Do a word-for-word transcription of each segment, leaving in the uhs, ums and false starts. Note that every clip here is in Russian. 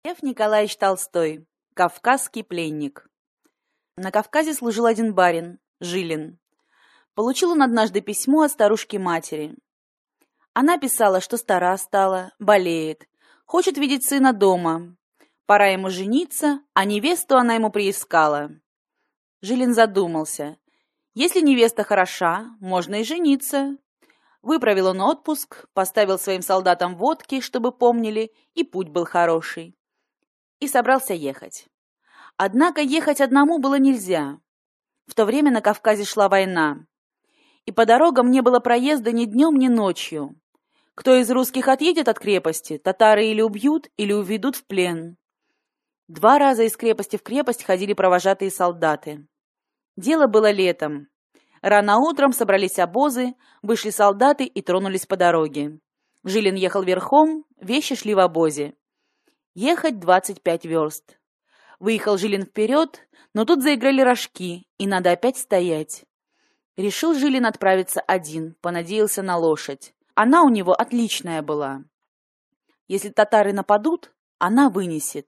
Лев Николаевич Толстой. Кавказский пленник. На Кавказе служил один барин, Жилин. Получил он однажды письмо от старушки-матери. Она писала, что стара стала, болеет, хочет видеть сына дома. Пора ему жениться, а невесту она ему приискала. Жилин задумался. Если невеста хороша, можно и жениться. Выправил он отпуск, поставил своим солдатам водки, чтобы помнили, и путь был хороший. И собрался ехать. Однако ехать одному было нельзя. В то время на Кавказе шла война. И по дорогам не было проезда ни днем, ни ночью. Кто из русских отъедет от крепости, татары или убьют, или уведут в плен. Два раза из крепости в крепость ходили провожатые солдаты. Дело было летом. Рано утром собрались обозы, вышли солдаты и тронулись по дороге. Жилин ехал верхом, вещи шли в обозе. Ехать двадцать пять верст. Выехал Жилин вперед, но тут заиграли рожки, и надо опять стоять. Решил Жилин отправиться один, понадеялся на лошадь. Она у него отличная была. Если татары нападут, она вынесет.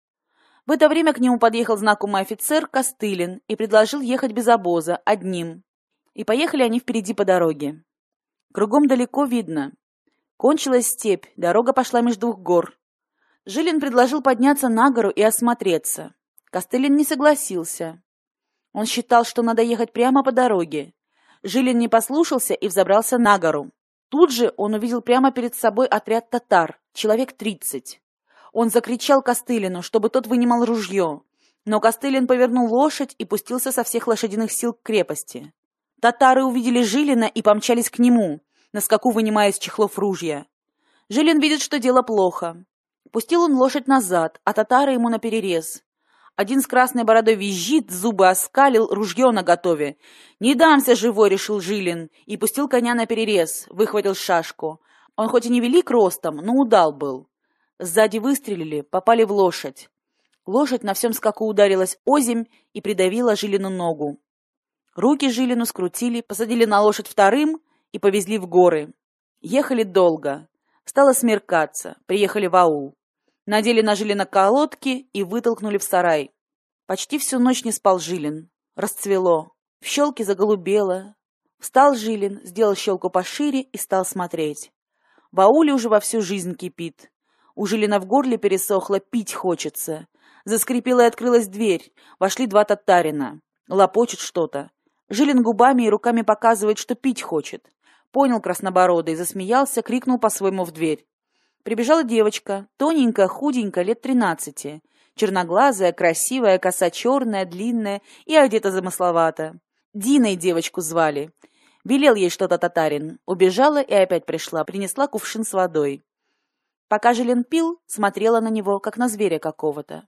В это время к нему подъехал знакомый офицер Костылин и предложил ехать без обоза, одним. И поехали они впереди по дороге. Кругом далеко видно. Кончилась степь, дорога пошла между двух гор. Жилин предложил подняться на гору и осмотреться. Костылин не согласился. Он считал, что надо ехать прямо по дороге. Жилин не послушался и взобрался на гору. Тут же он увидел прямо перед собой отряд татар, человек тридцать. Он закричал Костылину, чтобы тот вынимал ружье. Но Костылин повернул лошадь и пустился со всех лошадиных сил к крепости. Татары увидели Жилина и помчались к нему, на скаку вынимая из чехлов ружья. Жилин видит, что дело плохо. Пустил он лошадь назад, а татары ему наперерез. Один с красной бородой визжит, зубы оскалил, ружье наготове. «Не дамся живой!» — решил Жилин, и пустил коня наперерез, выхватил шашку. Он хоть и не велик ростом, но удал был. Сзади выстрелили, попали в лошадь. Лошадь на всем скаку ударилась озимь и придавила Жилину ногу. Руки Жилину скрутили, посадили на лошадь вторым и повезли в горы. Ехали долго. Стало смеркаться, приехали в аул. Надели на Жилина колодки и вытолкнули в сарай. Почти всю ночь не спал Жилин. Расцвело. В щелке заголубело. Встал Жилин, сделал щелку пошире и стал смотреть. В ауле уже во всю жизнь кипит. У Жилина в горле пересохло, пить хочется. Заскрипела и открылась дверь. Вошли два татарина. Лопочут что-то. Жилин губами и руками показывает, что пить хочет. Понял краснобородый, засмеялся, крикнул по-своему в дверь. Прибежала девочка, тоненькая, худенькая, лет тринадцати. Черноглазая, красивая, коса черная, длинная и одета замысловато. Диной девочку звали. Велел ей что-то татарин. Убежала и опять пришла, принесла кувшин с водой. Пока Жилин пил, смотрела на него, как на зверя какого-то.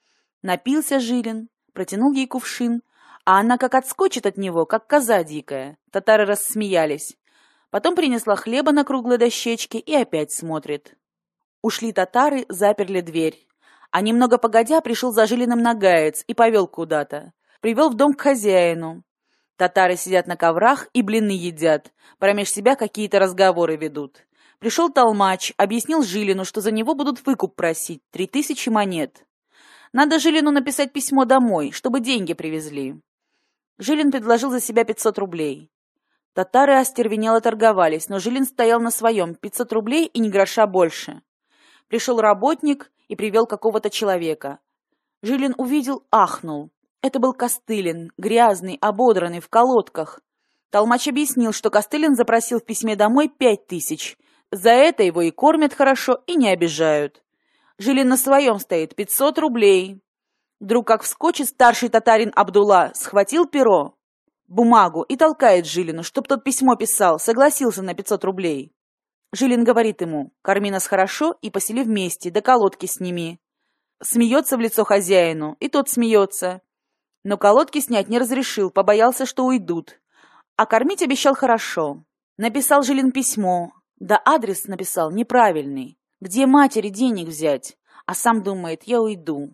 Напился Жилин, протянул ей кувшин, а она как отскочит от него, как коза дикая. Татары рассмеялись. Потом принесла хлеба на круглой дощечке и опять смотрит. Ушли татары, заперли дверь. А немного погодя пришел за Жилиным нагаец и повел куда-то. Привел в дом к хозяину. Татары сидят на коврах и блины едят. Промеж себя какие-то разговоры ведут. Пришел толмач, объяснил Жилину, что за него будут выкуп просить, три тысячи монет. Надо Жилину написать письмо домой, чтобы деньги привезли. Жилин предложил за себя пятьсот рублей. Татары остервенело торговались, но Жилин стоял на своем, пятьсот рублей и ни гроша больше. Пришел работник и привел какого-то человека. Жилин увидел, ахнул. Это был Костылин, грязный, ободранный, в колодках. Толмач объяснил, что Костылин запросил в письме домой пять тысяч. За это его и кормят хорошо, и не обижают. Жилин на своем стоит, пятьсот рублей. Вдруг как вскочит старший татарин Абдулла, схватил перо, бумагу и толкает Жилину, чтоб тот письмо писал, согласился на пятьсот рублей. Жилин говорит ему: «Корми нас хорошо и посели вместе, до колодки сними». Смеется в лицо хозяину, и тот смеется. Но колодки снять не разрешил, побоялся, что уйдут. А кормить обещал хорошо. Написал Жилин письмо, да адрес написал неправильный. Где матери денег взять? А сам думает: я уйду.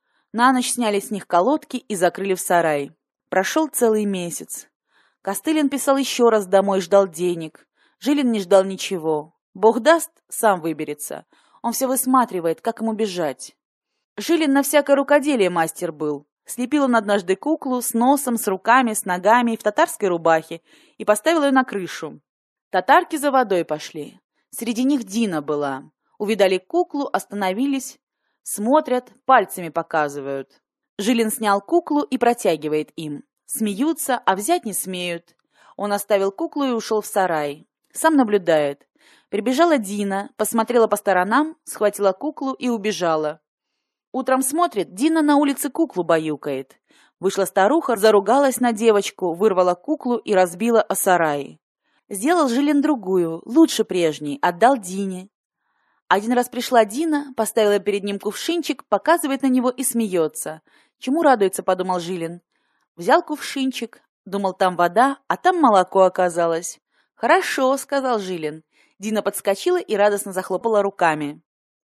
На ночь сняли с них колодки и закрыли в сарай. Прошел целый месяц. Костылин писал еще раз домой, ждал денег. Жилин не ждал ничего. Бог даст, сам выберется. Он все высматривает, как ему бежать. Жилин на всякое рукоделие мастер был. Слепил он однажды куклу с носом, с руками, с ногами в татарской рубахе и поставил ее на крышу. Татарки за водой пошли. Среди них Дина была. Увидали куклу, остановились, смотрят, пальцами показывают. Жилин снял куклу и протягивает им. Смеются, а взять не смеют. Он оставил куклу и ушел в сарай. Сам наблюдает. Прибежала Дина, посмотрела по сторонам, схватила куклу и убежала. Утром смотрит, Дина на улице куклу баюкает. Вышла старуха, заругалась на девочку, вырвала куклу и разбила о сарай. Сделал Жилин другую, лучше прежней, отдал Дине. Один раз пришла Дина, поставила перед ним кувшинчик, показывает на него и смеется. Чему радуется, подумал Жилин. Взял кувшинчик, думал, там вода, а там молоко оказалось. Хорошо, сказал Жилин. Дина подскочила и радостно захлопала руками.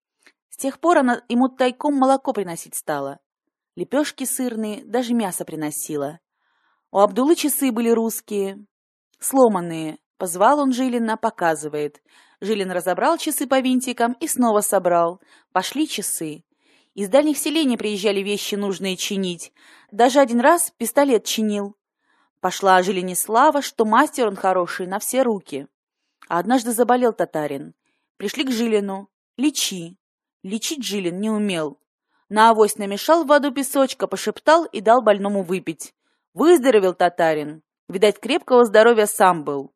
С тех пор она ему тайком молоко приносить стала. Лепешки сырные, даже мясо приносила. У Абдулы часы были русские, сломанные. Позвал он Жилина, показывает. Жилин разобрал часы по винтикам и снова собрал. Пошли часы. Из дальних селений приезжали вещи нужные чинить. Даже один раз пистолет чинил. Пошла о Жилине слава, что мастер он хороший на все руки. А однажды заболел татарин. Пришли к Жилину. Лечи. Лечить Жилин не умел. На авось намешал в воду песочка, пошептал и дал больному выпить. Выздоровел татарин. Видать, крепкого здоровья сам был.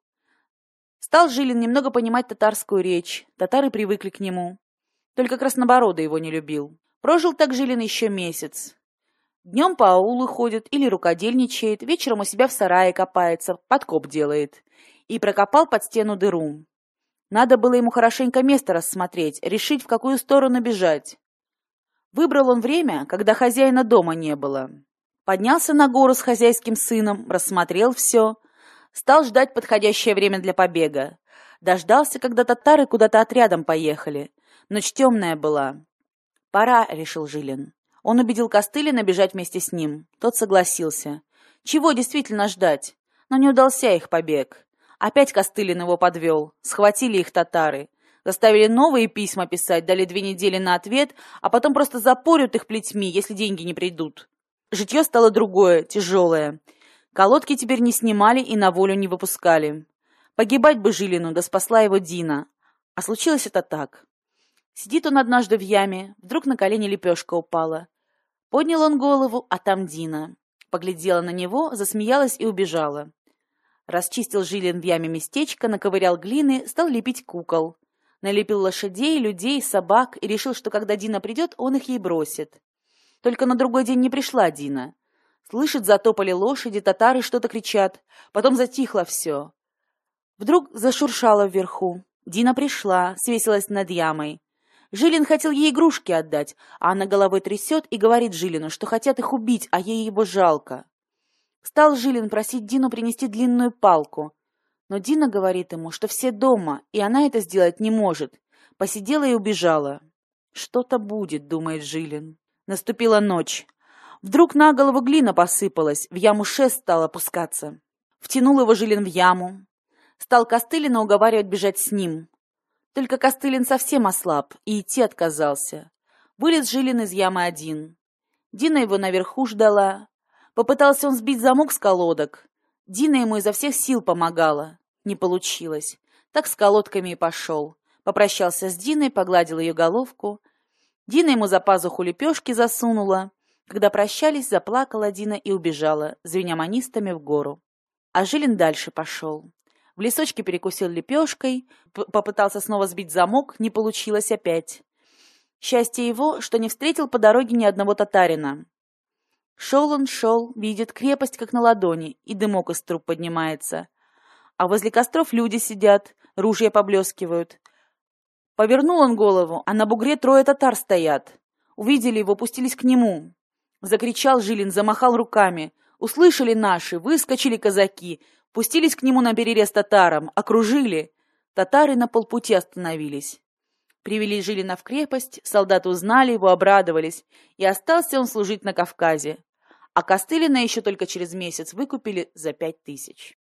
Стал Жилин немного понимать татарскую речь. Татары привыкли к нему. Только Краснобородый его не любил. Прожил так Жилин еще месяц. Днем по аулу ходит или рукодельничает, вечером у себя в сарае копается, подкоп делает. И прокопал под стену дыру. Надо было ему хорошенько место рассмотреть, решить, в какую сторону бежать. Выбрал он время, когда хозяина дома не было. Поднялся на гору с хозяйским сыном, рассмотрел все. Стал ждать подходящее время для побега. Дождался, когда татары куда-то отрядом поехали. Ночь темная была. «Пора», — решил Жилин. Он убедил Костылина бежать вместе с ним. Тот согласился. Чего действительно ждать? Но не удался их побег. Опять Костылин его подвел. Схватили их татары. Заставили новые письма писать, дали две недели на ответ, а потом просто запорют их плетьми, если деньги не придут. Житье стало другое, тяжелое. Колодки теперь не снимали и на волю не выпускали. Погибать бы Жилину, да спасла его Дина. А случилось это так. Сидит он однажды в яме, вдруг на колени лепешка упала. Поднял он голову, а там Дина. Поглядела на него, засмеялась и убежала. Расчистил Жилин в яме местечко, наковырял глины, стал лепить кукол. Налепил лошадей, людей, собак и решил, что когда Дина придет, он их ей бросит. Только на другой день не пришла Дина. Слышит, затопали лошади, татары что-то кричат. Потом затихло все. Вдруг зашуршало вверху. Дина пришла, свесилась над ямой. Жилин хотел ей игрушки отдать, а она головой трясет и говорит Жилину, что хотят их убить, а ей его жалко. Стал Жилин просить Дину принести длинную палку. Но Дина говорит ему, что все дома, и она это сделать не может. Посидела и убежала. «Что-то будет», — думает Жилин. Наступила ночь. Вдруг на голову глина посыпалась, в яму шест стал опускаться. Втянул его Жилин в яму. Стал Костылина уговаривать бежать с ним. Только Костылин совсем ослаб и идти отказался. Вылез Жилин из ямы один. Дина его наверху ждала. Попытался он сбить замок с колодок. Дина ему изо всех сил помогала. Не получилось. Так с колодками и пошел. Попрощался с Диной, погладил ее головку. Дина ему за пазуху лепешки засунула. Когда прощались, заплакала Дина и убежала, звеня манистами в гору. А Жилин дальше пошел. В лесочке перекусил лепешкой, попытался снова сбить замок, не получилось опять. Счастье его, что не встретил по дороге ни одного татарина. Шел он, шел, видит крепость, как на ладони, и дымок из труб поднимается. А возле костров люди сидят, ружья поблескивают. Повернул он голову, а на бугре трое татар стоят. Увидели его, пустились к нему. Закричал Жилин, замахал руками. Услышали наши, выскочили казаки, пустились к нему на перерез татарам, окружили. Татары на полпути остановились. Привели Жилина в крепость, солдаты узнали его, обрадовались, и остался он служить на Кавказе. А Костылина еще только через месяц выкупили за пять тысяч.